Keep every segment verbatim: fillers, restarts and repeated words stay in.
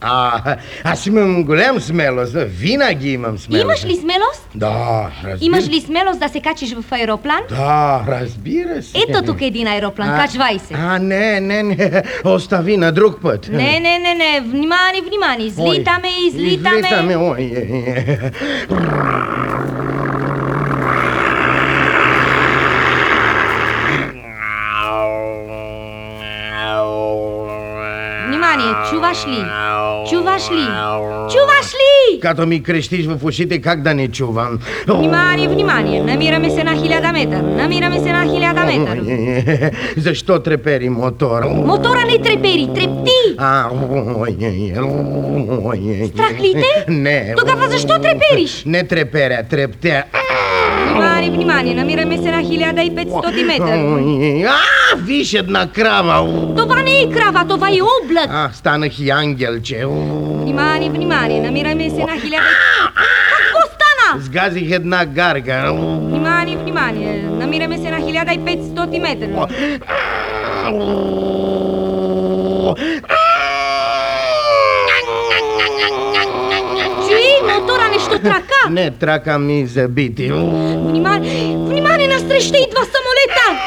А, аз имам голям смелост, винаги имам смелост. Имаш ли смелост? Да, разбира. Имаш ли смелост да се качиш в аероплан? Да, разбира се. Ето тук един аероплан, А, качвай се. А, не, не, не, остави на друг път. Не, не, не, не, внимание, внимание, излитаме, излитаме. Излитаме, ой, е, е. Внимание, чуваш ли? Чуваш ли? Чуваш ли? Като ми крещиш в ушите, как да не чувам? Внимание, внимание, намираме се на хиляда метър, намираме се на хиляда метър. Защо трепери мотора? Мотора не трепери, трепти! А, ой, ой, Страх ли те? Не. Тогава защо трепериш? Не треперя, трептя. Внимание, внимание, намираме се на хиляда и петстотин метър. А, виж една крава. Това не е крава, това е облак. А, станах и ангелче. Внимание, внимание, намираме се на хиляда... Какво стана? Сгазих една гарга. Внимание, внимание, намираме се на хиляда и петстотин метра. Чуй, мотора нещо трака. Не, трака ми забити. Внимание, внимание, насреща идва самолета.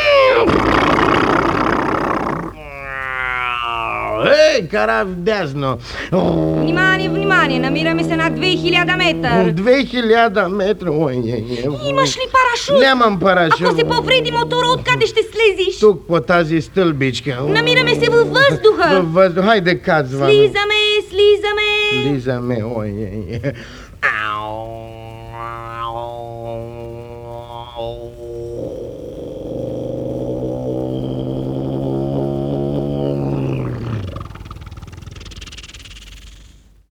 Ей, кара вдясно. Внимание, внимание, намираме се на две хиляди метър. Две хиляди метра. Ой, е, е. Имаш ли парашут? Нямам парашут. Ако се повреди мотора, откъде ще слезиш? Тук по тази стълбичка. Намираме се във въздуха. Във въздуха. Хайде, казвам. Слизаме, слизаме. Слизаме, ой, е, е.